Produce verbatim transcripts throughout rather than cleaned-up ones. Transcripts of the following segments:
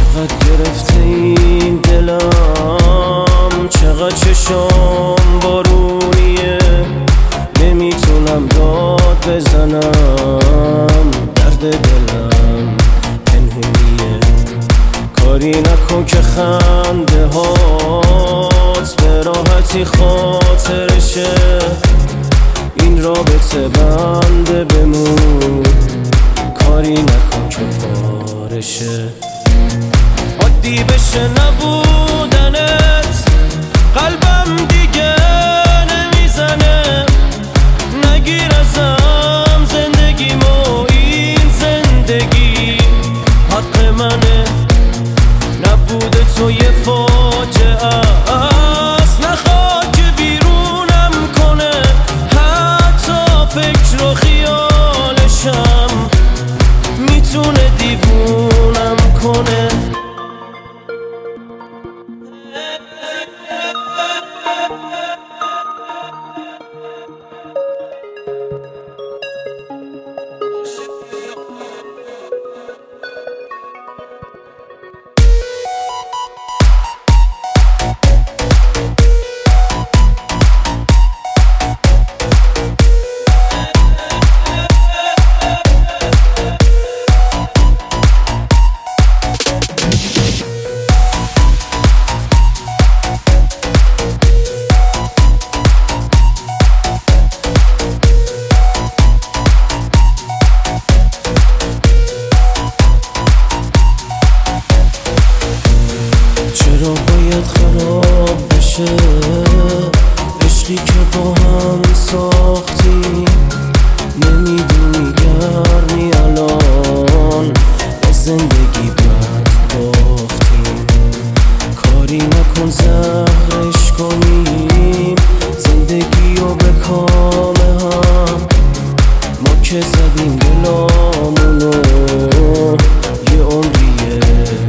چقدر گرفته این دلم، چقدر چشام بارونیه، نمیتونم داد بزنم، درد دلم پنهونیه. کاری نکن که خنده هات به راحتی خاطرشه، این رابطه بنده بمون، کاری نکن که پارشه. عادی بشه نبودنت، قلبم دیگه نمیزنه، نگیر ازم زندگیمو، این زندگی حق منه. نبود تو یه فاجعه است، نخواد که بیرونم کنه، حتی فکر و خیالشم میتونه دیوونم کنه. چرا باید خراب بشه عشقی که با هم ساختیم؟ نمیدونی گرمی الان به زندگی بد باختیم. کاری نکن زهرش کنیم زندگی رو به کام هم، ما که زدیم دلامونو یه عمریه.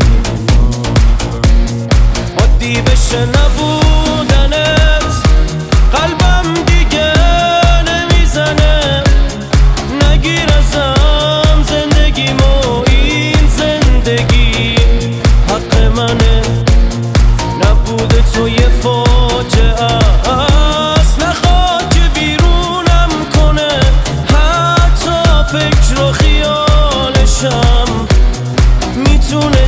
عادی بشه نبودنت، قلبم دیگه نمیزنه، نگیر ازم زندگیمو، این زندگی حق منه. نبود تو یه فاجعه است، نخواد که بیرونم کنه، حتی فکر و خیالشم میتونه